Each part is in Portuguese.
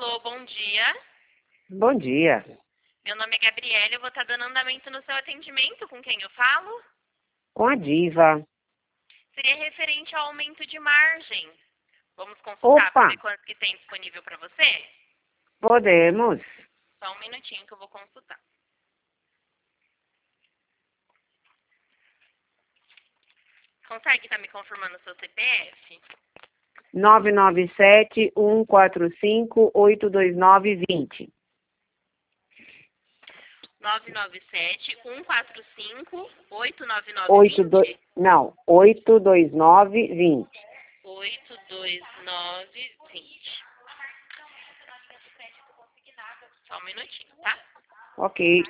Alô, bom dia. Bom dia. Meu nome é Gabriela, eu vou estar dando andamento no seu atendimento. Com quem eu falo? Com a Diva. Seria referente ao aumento de margem. Vamos consultar para Opa, ver quanto que tem disponível para você? podemos. Só um minutinho que eu vou consultar. Consegue estar me confirmando o seu CPF? 997-145-82920. 997-145-89920? Não, 82920. 82920. Só um minutinho, tá? Ok.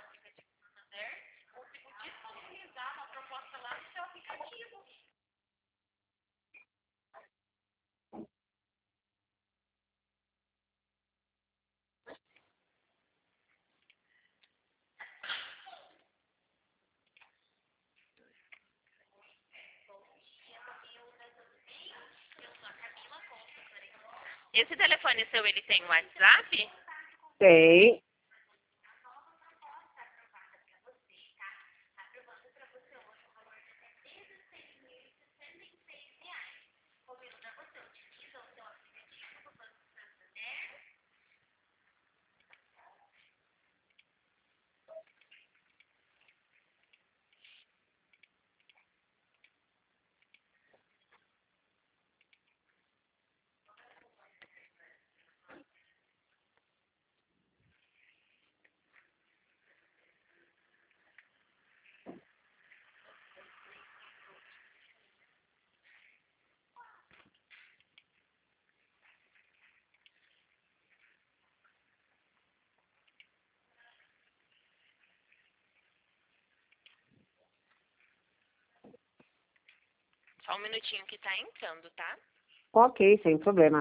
Esse telefone seu, ele tem WhatsApp? Tem. Só um minutinho que tá entrando, tá? Ok, sem problema.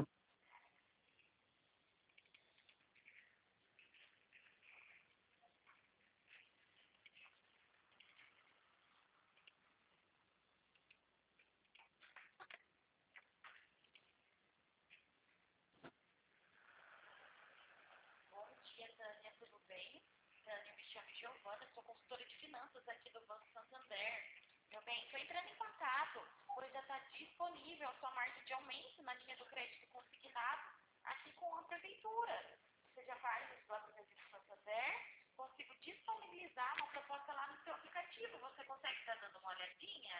Dia, Tânia, tudo bem? Tânia, me chamo Giovana, sou consultora de finanças aqui do Banco Santander. Meu bem, estou entrando em contato, pois já está disponível a sua margem de aumento na linha do crédito consignado aqui com a prefeitura. Você já faz isso lá no Serviço Santander? Consigo disponibilizar uma proposta lá no seu aplicativo. Você consegue estar dando uma olhadinha?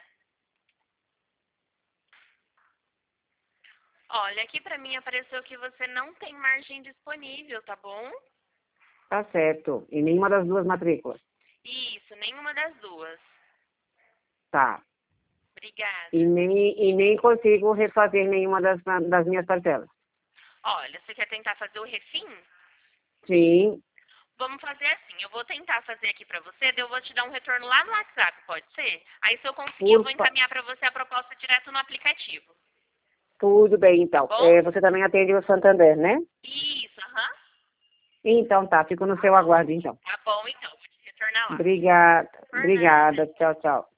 Olha, aqui para mim apareceu que você não tem margem disponível, tá bom? Tá certo. E nenhuma das duas matrículas. Isso, nenhuma das duas. Tá. E Obrigada. nem consigo refazer nenhuma das minhas parcelas. Olha, você quer tentar fazer o refim? Sim. Vamos fazer assim, eu vou tentar fazer aqui pra você, daí eu vou te dar um retorno lá no WhatsApp, pode ser? Aí se eu conseguir, eu Por vou fa... encaminhar pra você a proposta direto no aplicativo, Tudo bem, tá então. bom? Você também atende o Santander, né? Isso, aham. Então tá, fico no seu aguardo, então. Tá bom então, vou te retornar lá. Obrigada. Por nada. Obrigada. Tchau, tchau.